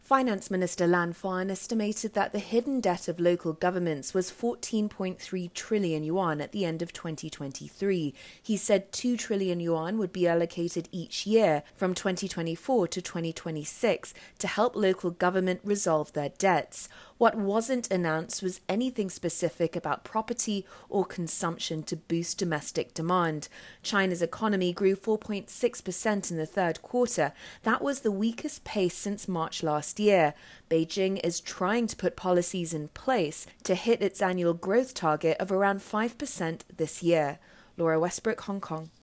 Finance Minister Lan Fan estimated that the hidden debt of local governments was 14.3 trillion yuan at the end of 2023. He said 2 trillion yuan would be allocated each year from 2024 to 2026 to help local government resolve their debts. What wasn't announced was anything specific about property or consumption to boost domestic demand. China's economy grew 4.6% in the third quarter. That was the weakest pace since March last year. Beijing is trying to put policies in place to hit its annual growth target of around 5% this year. Laura Westbrook, Hong Kong.